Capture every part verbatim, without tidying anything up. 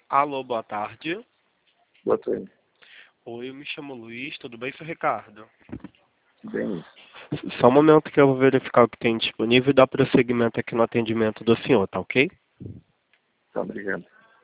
Alô, boa tarde. Boa tarde. Oi, eu me chamo Luiz, tudo bem, seu Ricardo? Bem, Só um momento que eu vou verificar o que tem disponível e dar prosseguimento aqui no atendimento do senhor, tá ok? tá, obrigado.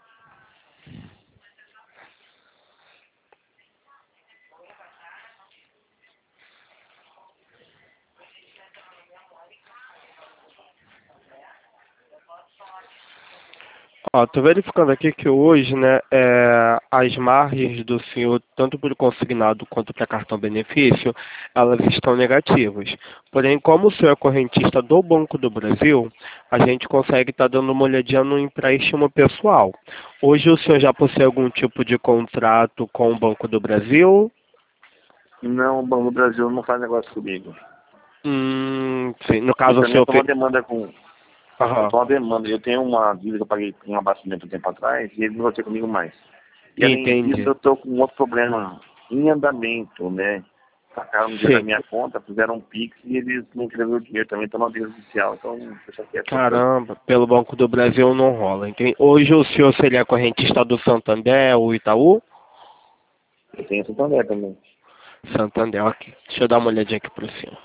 Ó, tô verificando aqui que hoje, né, é, as margens do senhor, tanto para o consignado quanto para cartão benefício, elas estão negativas. Porém, como o senhor é correntista do Banco do Brasil, a gente consegue estar dando uma olhadinha no empréstimo pessoal. Hoje o senhor já possui algum tipo de contrato com o Banco do Brasil? Não, o Banco do Brasil não faz negócio comigo. Hum, sim, no E caso o também eu senhor tô uma fez... demanda com... Eu Aham, tô uma demanda. Eu tenho uma dívida que eu paguei com um abastecimento um tempo atrás e ele não vai ter comigo mais. E além disso, entendi. eu tô com um outro problema em andamento, né? Sacaram um dinheiro da Sim. minha conta, fizeram um Pix e eles não escreveram o dinheiro também, estão na via judicial. Então, isso aqui é pouca. Caramba, pelo Banco do Brasil não rola. Entendi. Hoje o senhor seria correntista do Santander ou Itaú? Eu tenho Santander também. Santander, ok. Deixa eu dar uma olhadinha aqui pro senhor.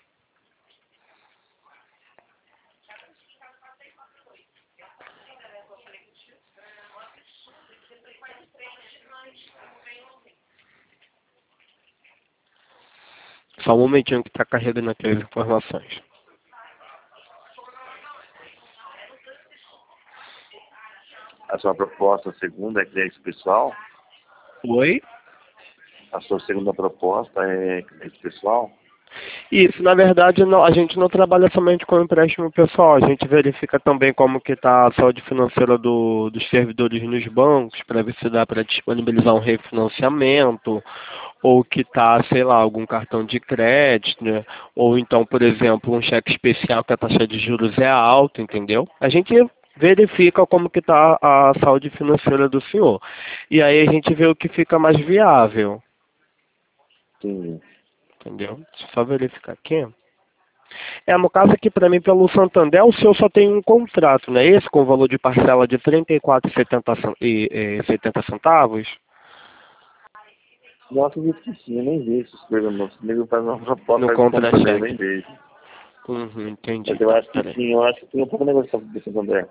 Só um momentinho que tá carregando aqui as informações. A sua proposta segunda é crédito pessoal? Oi? A sua segunda proposta é crédito pessoal? Isso, na verdade, não- a gente não trabalha somente com empréstimo pessoal, a gente verifica também como que está a saúde financeira do- dos servidores nos bancos, para ver se dá para disponibilizar um refinanciamento, ou que está, sei lá, algum cartão de crédito, né? Ou então, por exemplo, um cheque especial que a taxa de juros é alta, entendeu? A gente verifica como que está a saúde financeira do senhor. E aí a gente vê o que fica mais viável, Sim. entendeu? Deixa eu só verificar aqui. É, no caso aqui para mim, pelo Santander, o seu só tem um contrato, né? Esse com valor de parcela de trinta e quatro reais e setenta centavos. Não acredito que sim, eu nem vejo esses programas. O nego faz uma proposta, No faz como também, eu nem contra-cheque. vejo. Uhum, entendi, Mas eu tá, acho que peraí. sim, eu acho que tem um pouco de negócio de Santander.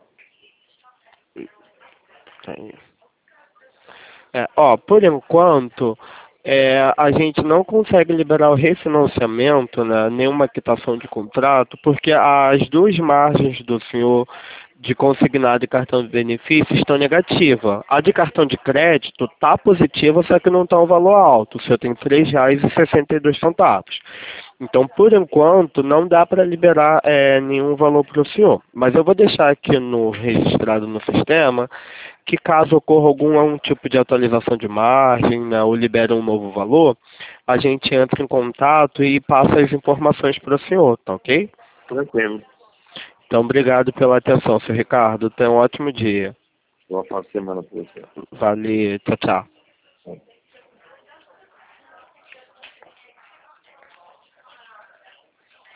Tá aí. É, ó, por enquanto, é, a gente não consegue liberar o refinanciamento, né, nenhuma quitação de contrato, porque as duas margens do senhor de consignado e cartão de benefício estão negativas. A de cartão de crédito está positiva, só que não está um valor alto. O senhor tem três reais e sessenta e dois centavos. Então, por enquanto, não dá para liberar é, nenhum valor para o senhor. Mas eu vou deixar aqui no registrado no sistema que caso ocorra algum um tipo de atualização de margem, né, ou libere um novo valor, a gente entra em contato e passa as informações para o senhor, tá ok? Tranquilo. Então, obrigado pela atenção, senhor Ricardo. Tenha um ótimo dia. Boa semana para você. Valeu, tchau, tchau.